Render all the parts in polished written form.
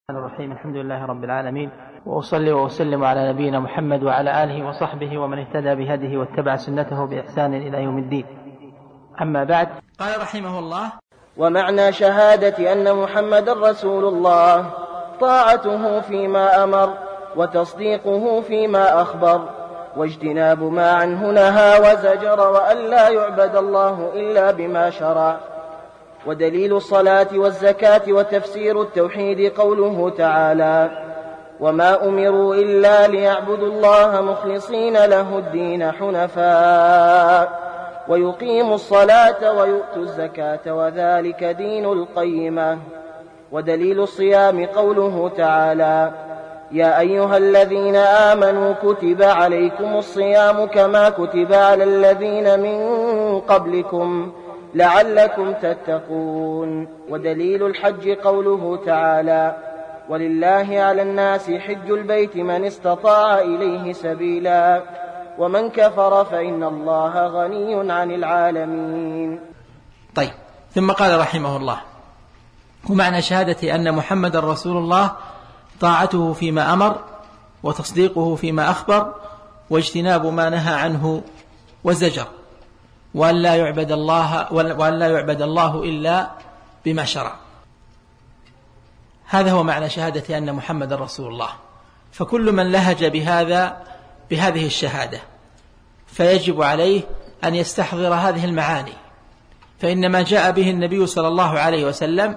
الرحمن الرحيم. الحمد لله رب العالمين، وأصلي وأسلم على نبينا محمد وعلى آله وصحبه ومن اهتدى بهديه واتبع سنته بإحسان إلى يوم الدين. أما بعد، قال رحمه الله: ومعنى شهادة أن محمد رسول الله طاعته فيما أمر وتصديقه فيما أخبر واجتناب ما عنه نهى وزجر، وأن لا يعبد الله إلا بما شرع. ودليل الصلاة والزكاة وتفسير التوحيد قوله تعالى: وما أمروا إلا ليعبدوا الله مخلصين له الدين حنفاء ويقيموا الصلاة ويؤتوا الزكاة وذلك دين القيمة. ودليل الصيام قوله تعالى: يا أيها الذين آمنوا كتب عليكم الصيام كما كتب على الذين من قبلكم لعلكم تتقون. ودليل الحج قوله تعالى: ولله على الناس حج البيت من استطاع إليه سبيلا ومن كفر فإن الله غني عن العالمين. طيب، ثم قال رحمه الله: ومعنى شهادة أن محمد رسول الله طاعته فيما أمر وتصديقه فيما أخبر واجتناب ما نهى عنه وزجر، وأن لا يعبد الله إلا بما شرع. هذا هو معنى شهادة أن محمد رسول الله. فكل من لهج بهذه الشهادة فيجب عليه أن يستحضر هذه المعاني، فإن ما جاء به النبي صلى الله عليه وسلم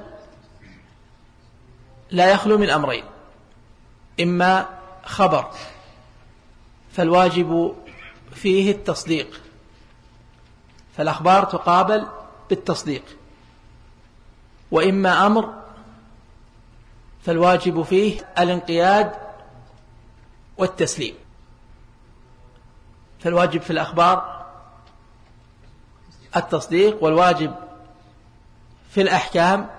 لا يخلو من أمرين: إما خبر فالواجب فيه التصديق، فالأخبار تقابل بالتصديق، وإما أمر فالواجب فيه الانقياد والتسليم. فالواجب في الأخبار التصديق، والواجب في الأحكام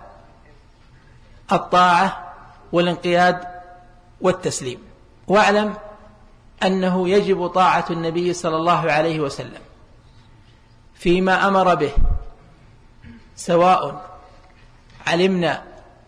الطاعة والانقياد والتسليم. واعلم أنه يجب طاعة النبي صلى الله عليه وسلم فيما أمر به، سواء علمنا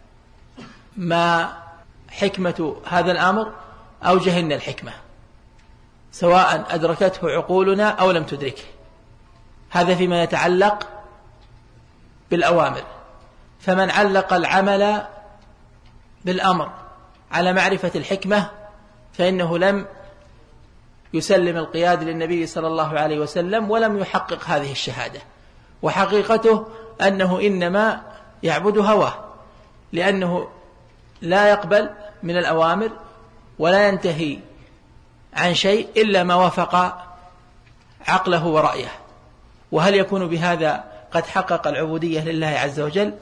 ما حكمة هذا الأمر أو جهلنا الحكمة، سواء أدركته عقولنا أو لم تدركه. هذا فيما يتعلق بالأوامر. فمن علق العمل بالأمر على معرفة الحكمة فإنه لم يسلم القياد للنبي صلى الله عليه وسلم ولم يحقق هذه الشهادة. وحقيقته أنه إنما يعبد هواه، لأنه لا يقبل من الأوامر ولا ينتهي عن شيء إلا ما وافق عقله ورأيه. وهل يكون بهذا قد حقق العبودية لله عز وجل؟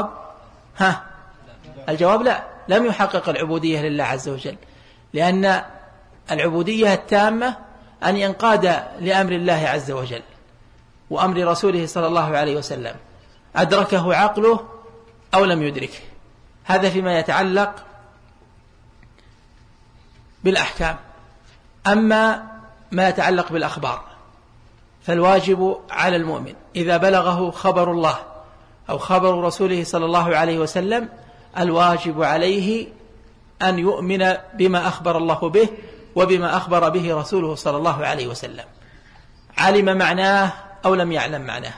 الجواب لا، لم يحقق العبودية لله عز وجل، لأن العبودية التامة أن ينقاد لأمر الله عز وجل وأمر رسوله صلى الله عليه وسلم، أدركه عقله أو لم يدركه. هذا فيما يتعلق بالأحكام. أما ما يتعلق بالأخبار فالواجب على المؤمن إذا بلغه خبر الله أو خبر رسوله صلى الله عليه وسلم، الواجب عليه أن يؤمن بما أخبر الله به وبما أخبر به رسوله صلى الله عليه وسلم، علم معناه أو لم يعلم معناه،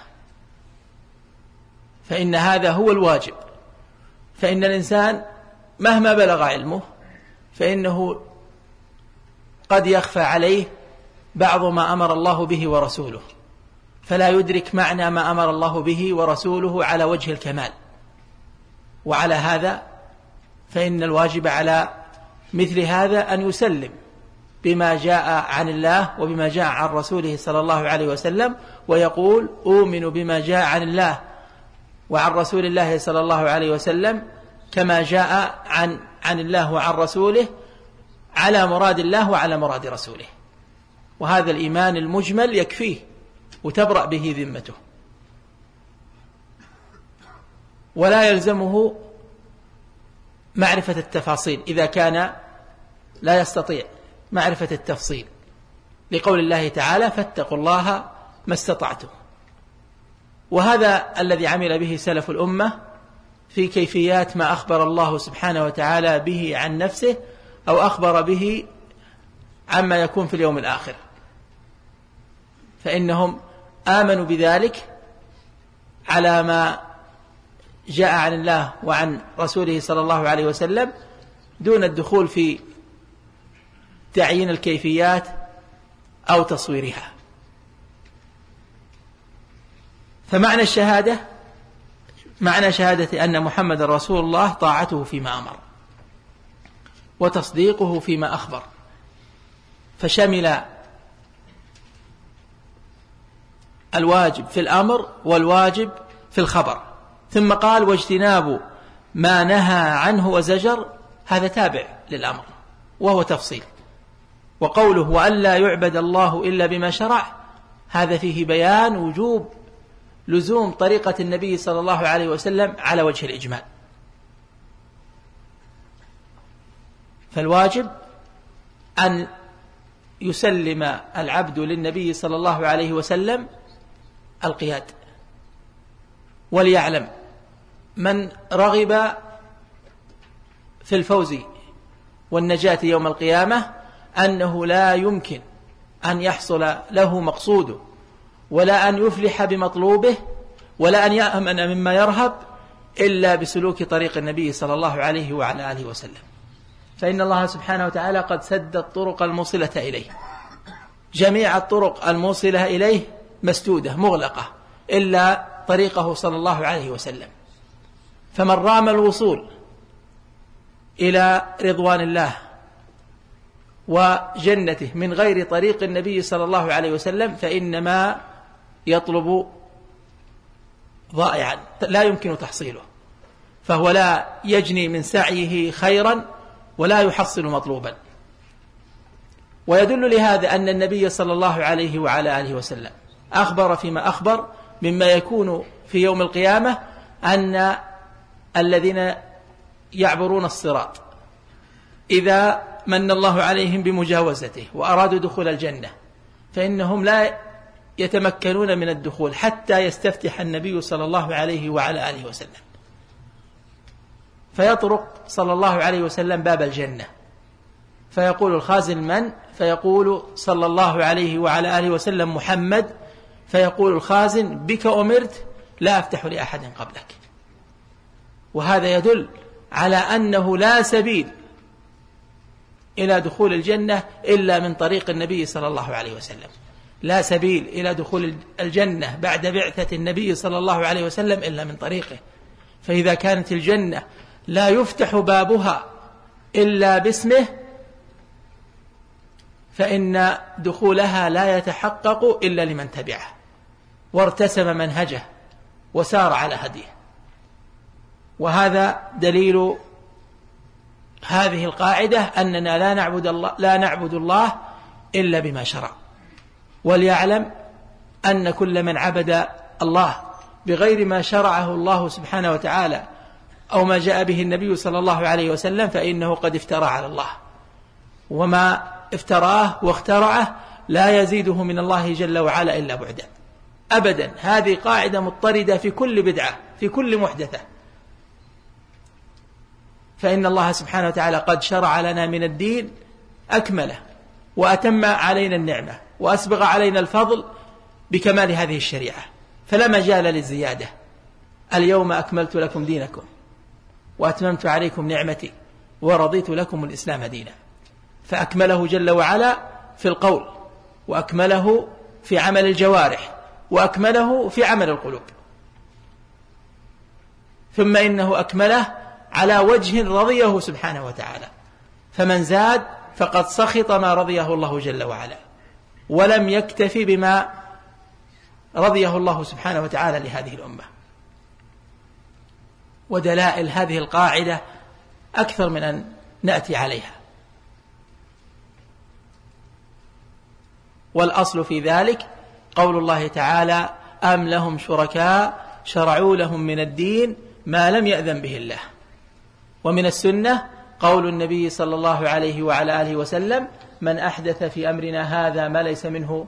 فإن هذا هو الواجب. فإن الإنسان مهما بلغ علمه فإنه قد يخفى عليه بعض ما أمر الله به ورسوله، فلا يدرك معنى ما أمر الله به ورسوله على وجه الكمال. وعلى هذا فإن الواجب على مثل هذا أن يسلم بما جاء عن الله وبما جاء عن رسوله صلى الله عليه وسلم، ويقول: أؤمن بما جاء عن الله وعن رسول الله صلى الله عليه وسلم كما جاء عن الله وعن رسوله على مراد الله وعلى مراد رسوله. وهذا الإيمان المجمل يكفيه وتبرأ به ذمته، ولا يلزمه معرفة التفاصيل إذا كان لا يستطيع معرفة التفصيل، لقول الله تعالى: فاتقوا الله ما استطعتم. وهذا الذي عمل به سلف الأمة في كيفيات ما أخبر الله سبحانه وتعالى به عن نفسه أو أخبر به عما يكون في اليوم الآخر، فإنهم آمنوا بذلك على ما جاء عن الله وعن رسوله صلى الله عليه وسلم دون الدخول في تعيين الكيفيات أو تصويرها. فمعنى الشهادة معنى شهادة أن محمد رسول الله طاعته فيما أمر وتصديقه فيما أخبر، فشمل الواجب في الأمر والواجب في الخبر. ثم قال واجتناب ما نهى عنه وزجر، هذا تابع للأمر وهو تفصيل. وقوله وأن لا يعبد الله إلا بما شرع، هذا فيه بيان وجوب لزوم طريقة النبي صلى الله عليه وسلم على وجه الإجمال. فالواجب أن يسلم العبد للنبي صلى الله عليه وسلم القياد، وليعلم من رغب في الفوز والنجاة يوم القيامة أنه لا يمكن أن يحصل له مقصوده ولا أن يفلح بمطلوبه ولا أن يأمن مما يرهب إلا بسلوك طريق النبي صلى الله عليه وعلى آله وسلم. فإن الله سبحانه وتعالى قد سد الطرق الموصلة إليه، جميع الطرق الموصلة إليه مسدودة مغلقة إلا طريقه صلى الله عليه وسلم. فمن رام الوصول إلى رضوان الله وجنته من غير طريق النبي صلى الله عليه وسلم فإنما يطلب ضائعا لا يمكن تحصيله، فهو لا يجني من سعيه خيرا ولا يحصل مطلوبا. ويدل لهذا أن النبي صلى الله عليه وعلى آله وسلم أخبر فيما أخبر مما يكون في يوم القيامة أن الذين يعبرون الصراط إذا من الله عليهم بمجاوزته وأرادوا دخول الجنة فإنهم لا يتمكنون من الدخول حتى يستفتح النبي صلى الله عليه وعلى آله وسلم، فيطرق صلى الله عليه وسلم باب الجنة فيقول الخازن من؟ فيقول صلى الله عليه وعلى آله وسلم محمد، فيقول الخازن بك أمرت لا أفتح لأحد قبلك. وهذا يدل على أنه لا سبيل إلى دخول الجنة إلا من طريق النبي صلى الله عليه وسلم، لا سبيل إلى دخول الجنة بعد بعثة النبي صلى الله عليه وسلم إلا من طريقه. فإذا كانت الجنة لا يفتح بابها إلا باسمه فإن دخولها لا يتحقق إلا لمن تبعه وارتسم منهجه وسار على هديه. وهذا دليل هذه القاعدة أننا لا نعبد الله إلا بما شرع. وليعلم أن كل من عبد الله بغير ما شرعه الله سبحانه وتعالى أو ما جاء به النبي صلى الله عليه وسلم فإنه قد افترى على الله، وما افتراه واخترعه لا يزيده من الله جل وعلا إلا بعدا أبدا. هذه قاعدة مضطردة في كل بدعة في كل محدثة، فإن الله سبحانه وتعالى قد شرع لنا من الدين أكمله وأتم علينا النعمة وأسبغ علينا الفضل بكمال هذه الشريعة، فلا مجال للزيادة. اليوم أكملت لكم دينكم وأتممت عليكم نعمتي ورضيت لكم الإسلام دينا، فأكمله جل وعلا في القول وأكمله في عمل الجوارح وأكمله في عمل القلوب، ثم إنه أكمله على وجه رضيه سبحانه وتعالى، فمن زاد فقد سخط ما رضيه الله جل وعلا ولم يكتفي بما رضيه الله سبحانه وتعالى لهذه الأمة. ودلائل هذه القاعدة أكثر من أن نأتي عليها، والأصل في ذلك قول الله تعالى أم لهم شركاء شرعوا لهم من الدين ما لم يأذن به الله. ومن السنة قول النبي صلى الله عليه وعلى آله وسلم من أحدث في أمرنا هذا ما ليس منه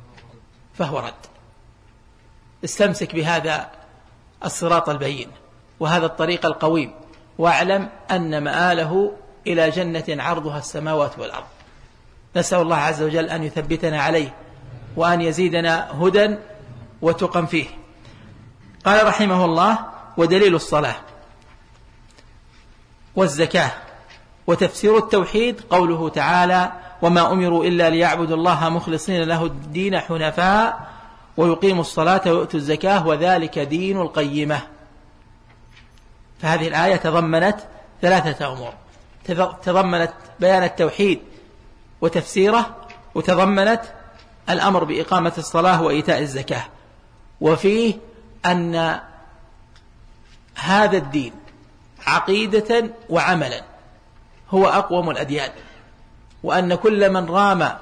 فهو رد. استمسك بهذا الصراط البين وهذا الطريق القويم، واعلم أن مآله إلى جنة عرضها السماوات والأرض. نسأل الله عز وجل أن يثبتنا عليه وأن يزيدنا هدى وتقى فيه. قال رحمه الله: ودليل الصلاة والزكاة وتفسير التوحيد قوله تعالى: وما أمروا إلا ليعبدوا الله مخلصين له الدين حنفاء ويقيموا الصلاة ويؤتوا الزكاة وذلك دين القيمة. فهذه الآية تضمنت ثلاثة أمور: تضمنت بيان التوحيد وتفسيره، وتضمنت الأمر بإقامة الصلاة وإيتاء الزكاة. وفيه أن هذا الدين عقيدة وعملا هو أقوم الأديان، وأن كل من رام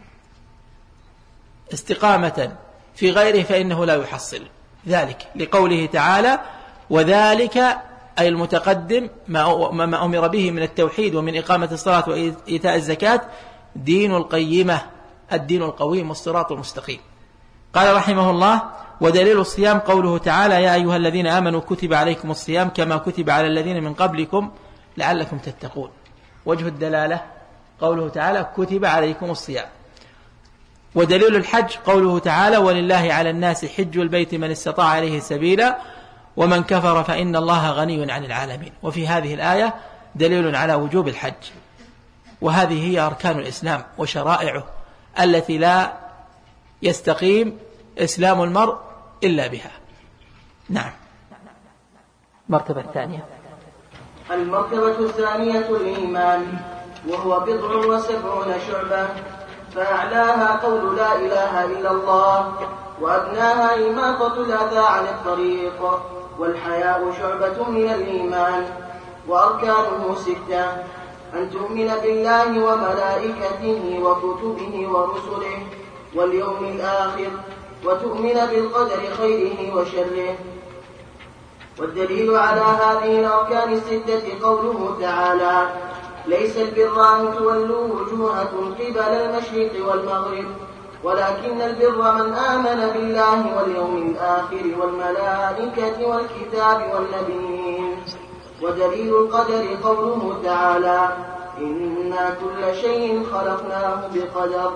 استقامة في غيره فإنه لا يحصل ذلك، لقوله تعالى: وذلك أي المتقدم ما أمر به من التوحيد ومن إقامة الصلاة وإيتاء الزكاة دين القيمة، الدين القويم والصراط المستقيم. قال رحمه الله: ودليل الصيام قوله تعالى: يا أيها الذين آمنوا كتب عليكم الصيام كما كتب على الذين من قبلكم لعلكم تتقون. وجه الدلالة قوله تعالى: كتب عليكم الصيام. ودليل الحج قوله تعالى: ولله على الناس حج البيت من استطاع عليه سبيلا ومن كفر فإن الله غني عن العالمين. وفي هذه الآية دليل على وجوب الحج، وهذه هي أركان الإسلام وشرائعه التي لا يستقيم إسلام المرء إلا بها. نعم. المرتبة الثانية. المرتبة الثانية الإيمان، وهو 70 شعبة، فأعلاها قول لا إله إلا الله، وأدناها إماطة الأذى عن الطريق، والحياء شعبة من الإيمان، وأركانه 6: أن تؤمن بالله وملائكته وكتبه ورسله واليوم الآخر، وتؤمن بالقدر خيره وشره. والدليل على هذه الأركان 6 قوله تعالى: ليس البر أن تولوا وجوهكم قبل المشرق والمغرب ولكن البر من آمن بالله واليوم الآخر والملائكة والكتاب والنبيين. ودليل القدر قوله تعالى: إنا كل شيء خلقناه بقدر.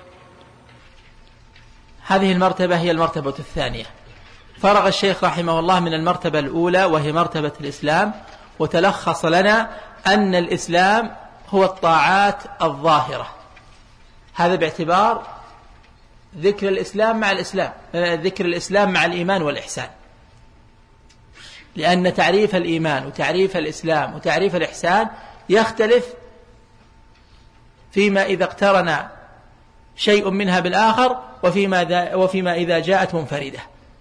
هذه المرتبة هي المرتبة الثانية. فرغ الشيخ رحمه الله من المرتبة الأولى وهي مرتبة الإسلام، وتلخص لنا أن الإسلام هو الطاعات الظاهرة. هذا باعتبار ذكر الإسلام مع الإسلام، ذكر الإسلام مع الإيمان والإحسان، لأن تعريف الإيمان وتعريف الإسلام وتعريف الإحسان يختلف فيما إذا اقترن شيء منها بالآخر، وفيما إذا جاءت منفردة.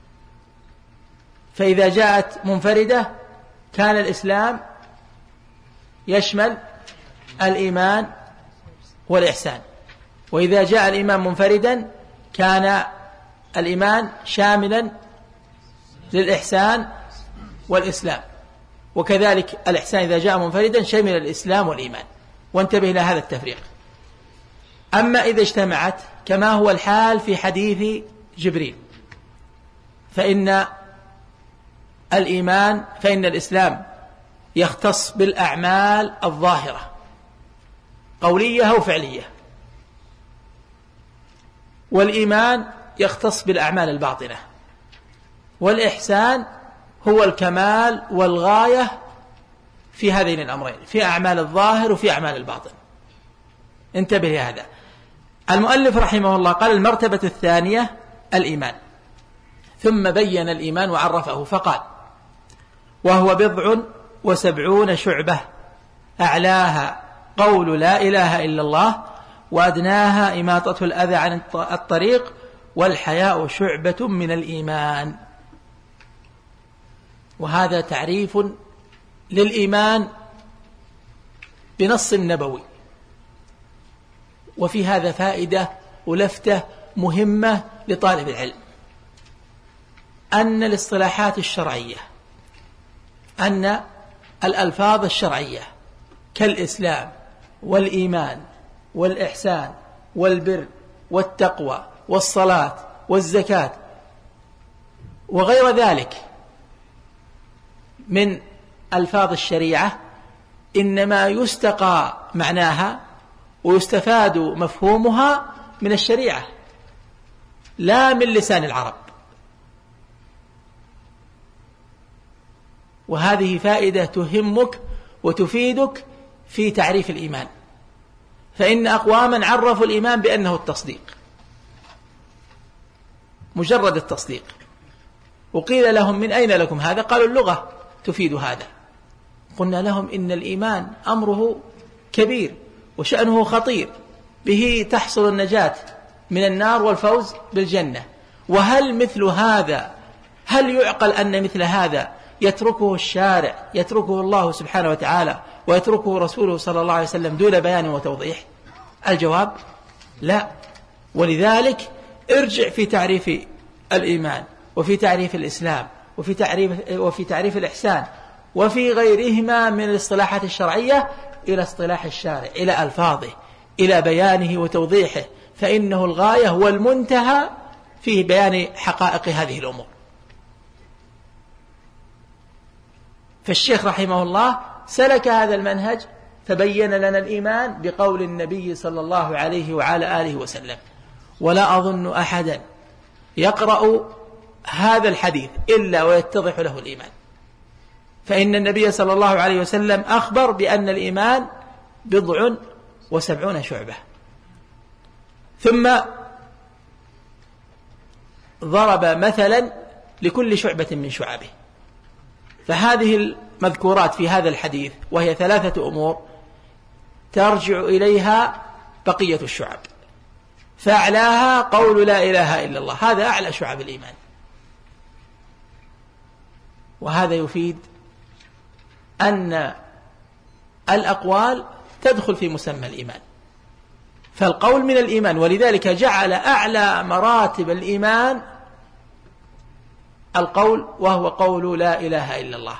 فإذا جاءت منفردة كان الإسلام يشمل الإيمان والإحسان، وإذا جاء الإيمان منفردا كان الإيمان شاملا للإحسان والإسلام، وكذلك الإحسان إذا جاء منفردا شمل الإسلام والإيمان. وانتبه إلى هذا التفريق. أما إذا اجتمعت كما هو الحال في حديث جبريل فإن الإسلام يختص بالأعمال الظاهرة قولية أو فعلية، والإيمان يختص بالأعمال الباطنة، والإحسان هو الكمال والغاية في هذين الأمرين، في أعمال الظاهر وفي أعمال الباطن. انتبه لهذا. المؤلف رحمه الله قال: المرتبة الثانية الإيمان، ثم بين الإيمان وعرفه فقال: وهو 70 شعبة، أعلاها قول لا إله إلا الله، وأدناها إماطة الأذى عن الطريق، والحياء شعبة من الإيمان. وهذا تعريف للإيمان بنص نبوي. وفي هذا فائدة ولفتة مهمة لطالب العلم، أن الاصطلاحات الشرعية، أن الألفاظ الشرعية كالإسلام والإيمان والإحسان والبر والتقوى والصلاة والزكاة وغير ذلك من ألفاظ الشريعة إنما يستقى معناها ويستفاد مفهومها من الشريعة لا من لسان العرب. وهذه فائدة تهمك وتفيدك في تعريف الإيمان، فإن أقواما عرفوا الإيمان بأنه التصديق، مجرد التصديق، وقيل لهم من أين لكم هذا؟ قالوا اللغة تفيد هذا. قلنا لهم إن الإيمان أمره كبير وشأنه خطير، به تحصل النجاة من النار والفوز بالجنة. وهل مثل هذا، هل يعقل أن مثل هذا يتركه الشارع، يتركه الله سبحانه وتعالى ويتركه رسوله صلى الله عليه وسلم دون بيان وتوضيح؟ الجواب لا. ولذلك ارجع في تعريف الإيمان وفي تعريف الإسلام وفي تعريف الإحسان وفي غيرهما من الاصطلاحات الشرعية إلى اصطلاح الشارع، إلى ألفاظه، إلى بيانه وتوضيحه، فإنه الغاية والمنتهى في بيان حقائق هذه الأمور. فالشيخ رحمه الله سلك هذا المنهج فبين لنا الإيمان بقول النبي صلى الله عليه وعلى آله وسلم. ولا أظن أحدا يقرأ هذا الحديث إلا ويتضح له الإيمان، فإن النبي صلى الله عليه وسلم أخبر بأن الإيمان 70 شعبة، ثم ضرب مثلا لكل شعبة من شعبه. فهذه المذكورات في هذا الحديث وهي 3 أمور ترجع إليها بقية الشعب، فأعلاها قول لا إله إلا الله، هذا أعلى شعب الإيمان. وهذا يفيد أن الأقوال تدخل في مسمى الإيمان، فالقول من الإيمان، ولذلك جعل أعلى مراتب الإيمان القول، وهو قول لا إله إلا الله.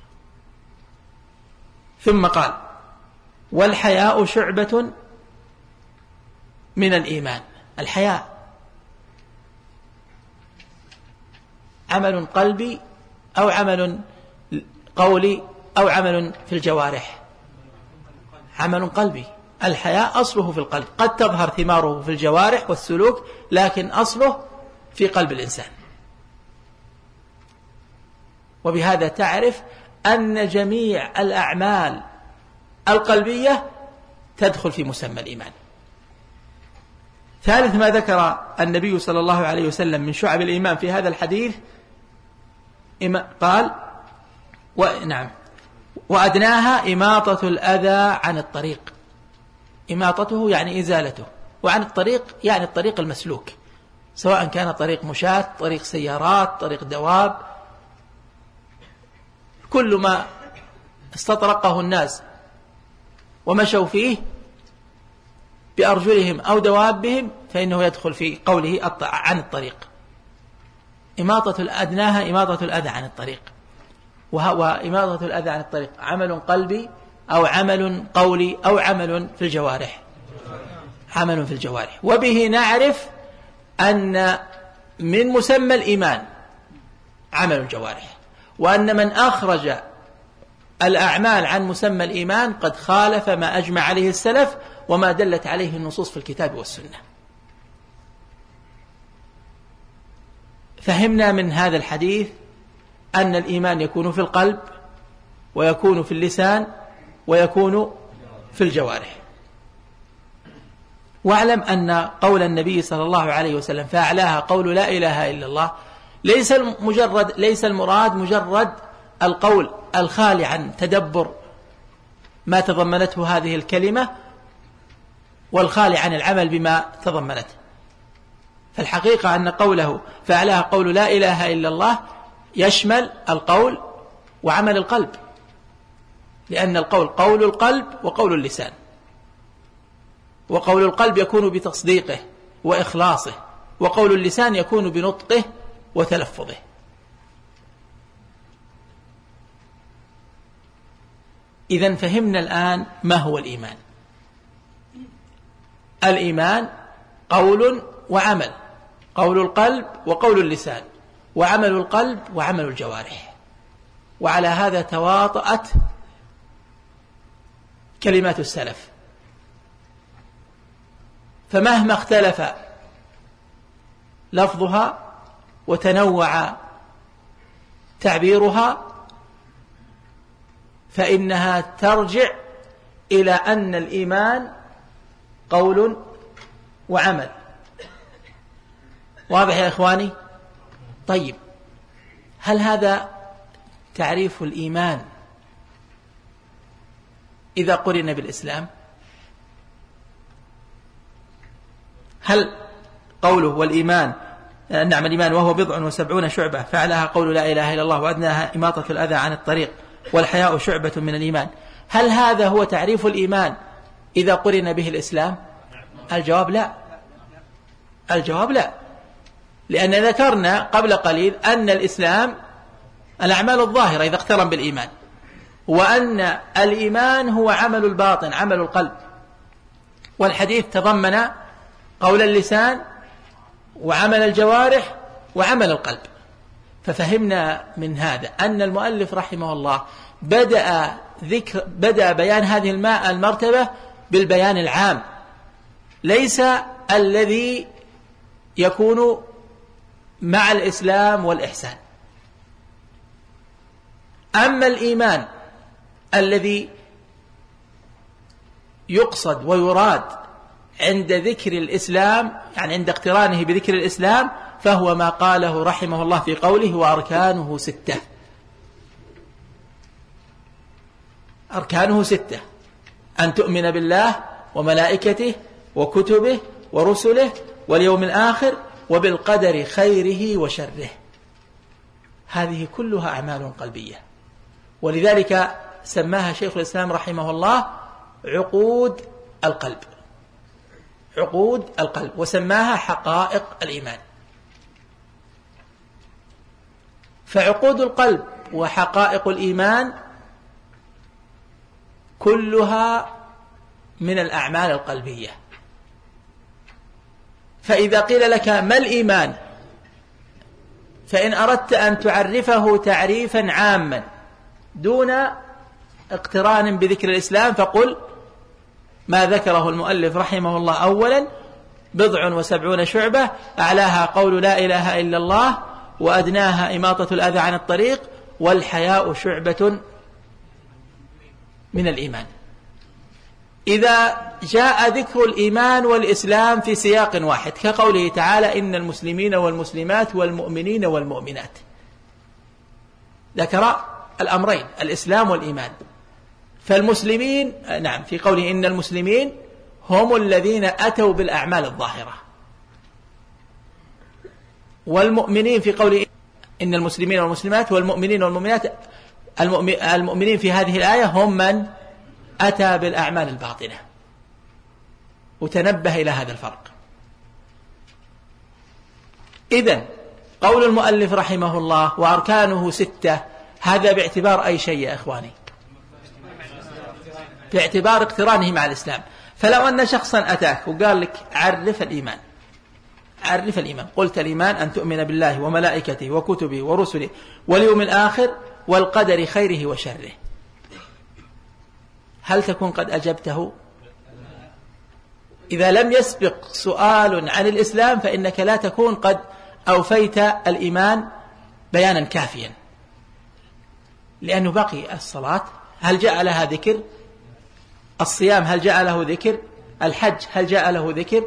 ثم قال والحياء شعبة من الإيمان. الحياء عمل قلبي أو عمل قولي أو عمل في الجوارح؟ عمل قلبي. الحياء أصله في القلب، قد تظهر ثماره في الجوارح والسلوك، لكن أصله في قلب الإنسان. وبهذا تعرف أن جميع الأعمال القلبية تدخل في مسمى الإيمان. ثالث ما ذكر النبي صلى الله عليه وسلم من شعب الإيمان في هذا الحديث قال وأدناها إماطة الأذى عن الطريق. إماطته يعني إزالته، وعن الطريق يعني الطريق المسلوك، سواء كان طريق مشاة، طريق سيارات، طريق دواب، كل ما استطرقه الناس ومشوا فيه بأرجلهم أو دوابهم فإنه يدخل في قوله عن الطريق. أدناها إماطة الأذى عن الطريق. وإماطة الأذى عن الطريق عمل قلبي أو عمل قولي أو عمل في الجوارح. عمل في الجوارح. وبه نعرف أن من مسمى الإيمان عمل الجوارح، وأن من أخرج الأعمال عن مسمى الإيمان قد خالف ما أجمع عليه السلف وما دلت عليه النصوص في الكتاب والسنة. فهمنا من هذا الحديث أن الإيمان يكون في القلب ويكون في اللسان ويكون في الجوارح. واعلم أن قول النبي صلى الله عليه وسلم فأعلاها قول لا إله إلا الله ليس المراد مجرد القول الخالي عن تدبر ما تضمنته هذه الكلمة والخالي عن العمل بما تضمنته. فالحقيقة أن قوله فأعلاها قول لا إله إلا الله يشمل القول وعمل القلب، لأن القول قول القلب وقول اللسان، وقول القلب يكون بتصديقه وإخلاصه، وقول اللسان يكون بنطقه وتلفظه. إذن فهمنا الآن ما هو الإيمان. الإيمان قول وعمل، قول القلب وقول اللسان، وعمل القلب وعمل الجوارح. وعلى هذا تواطأت كلمات السلف، فمهما اختلف لفظها وتنوع تعبيرها فإنها ترجع إلى أن الإيمان قول وعمل. واضح يا إخواني؟ طيب، هل هذا تعريف الإيمان إذا قرن بالإسلام؟ هل قوله والإيمان نعم الإيمان وهو 70 شعبة فعلها قول لا إله إلا الله وأدناها إماطة الأذى عن الطريق والحياء شعبة من الإيمان، هل هذا هو تعريف الإيمان إذا قرن به الإسلام؟ الجواب لا. الجواب لا، لأن ذكرنا قبل قليل أن الإسلام الأعمال الظاهرة إذا اقترن بالإيمان، وأن الإيمان هو عمل الباطن عمل القلب، والحديث تضمن قول اللسان وعمل الجوارح وعمل القلب. ففهمنا من هذا أن المؤلف رحمه الله بدأ بيان هذه المرتبة بالبيان العام، ليس الذي يكون مع الإسلام والإحسان. أما الإيمان الذي يقصد ويراد عند ذكر الإسلام، يعني عند اقترانه بذكر الإسلام، فهو ما قاله رحمه الله في قوله وأركانه 6. أركانه 6: أن تؤمن بالله وملائكته وكتبه ورسله واليوم الآخر وبالقدر خيره وشره. هذه كلها أعمال قلبية، ولذلك سماها شيخ الإسلام رحمه الله عقود القلب، عقود القلب، وسماها حقائق الإيمان. فعقود القلب وحقائق الإيمان كلها من الأعمال القلبية. فإذا قيل لك ما الإيمان، فإن أردت أن تعرفه تعريفا عاما دون اقتران بذكر الإسلام فقل ما ذكره المؤلف رحمه الله: أولا 70 شعبة أعلاها قول لا إله إلا الله وأدناها إماطة الأذى عن الطريق والحياء شعبة من الإيمان. إذا جاء ذكر الإيمان والإسلام في سياق واحد كقوله تعالى إن المسلمين والمسلمات والمؤمنين والمؤمنات، ذكر الأمرين الإسلام والإيمان. فالمسلمين نعم في قوله إن المسلمين هم الذين أتوا بالأعمال الظاهرة، والمؤمنين في قوله إن المسلمين والمسلمات والمؤمنين والمؤمنات، المؤمنين في هذه الآية هم من أتى بالأعمال الباطنة. وتنبه إلى هذا الفرق. إذن قول المؤلف رحمه الله وأركانه 6، هذا باعتبار أي شيء يا إخواني؟ باعتبار اقترانه مع الإسلام. فلو أن شخصا أتاك وقال لك عرف الإيمان، عرف الإيمان، قلت الإيمان أن تؤمن بالله وملائكته وكتبه ورسله واليوم الآخر والقدر خيره وشره، هل تكون قد أجبته؟ إذا لم يسبق سؤال عن الإسلام فإنك لا تكون قد أوفيت الإيمان بيانا كافيا، لأنه بقي الصلاة هل جاء لها ذكر؟ الصيام هل جاء له ذكر؟ الحج هل جاء له ذكر؟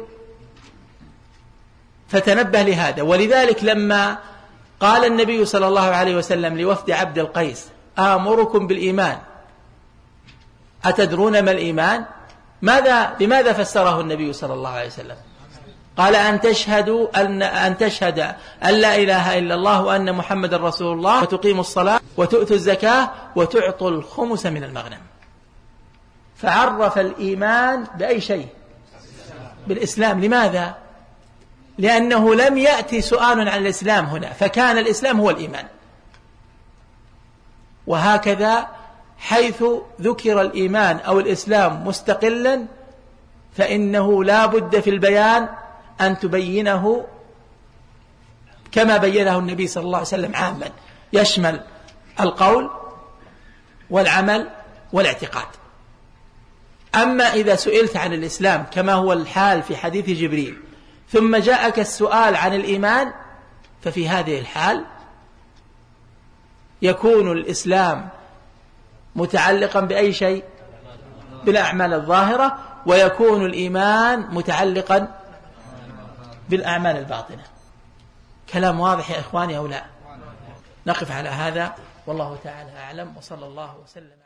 فتنبه لهذا. ولذلك لما قال النبي صلى الله عليه وسلم لوفد عبد القيس آمركم بالإيمان أتدرون ما الإيمان؟ بماذا فسره النبي صلى الله عليه وسلم؟ قال أن تشهد أن لا إله إلا الله وأن محمد رسول الله وتقيموا الصلاة وتؤتوا الزكاة وتعطوا الخمس من المغنم. فعرف الإيمان بأي شيء؟ بالإسلام. لماذا؟ لأنه لم يأتي سؤال عن الإسلام هنا، فكان الإسلام هو الإيمان. وهكذا حيث ذكر الإيمان أو الإسلام مستقلا فإنه لا بد في البيان أن تبينه كما بينه النبي صلى الله عليه وسلم عاما، يشمل القول والعمل والاعتقاد. أما إذا سئلت عن الإسلام كما هو الحال في حديث جبريل ثم جاءك السؤال عن الإيمان، ففي هذه الحال يكون الإسلام متعلقا بأي شيء؟ بالأعمال الظاهرة، ويكون الإيمان متعلقا بالأعمال الباطنة. كلام واضح يا إخواني أو لا؟ نقف على هذا والله تعالى أعلم، وصلى الله وسلم.